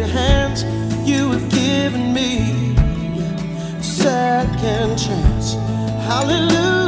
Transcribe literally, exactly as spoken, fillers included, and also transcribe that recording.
your hands. You have given me a second chance. Hallelujah.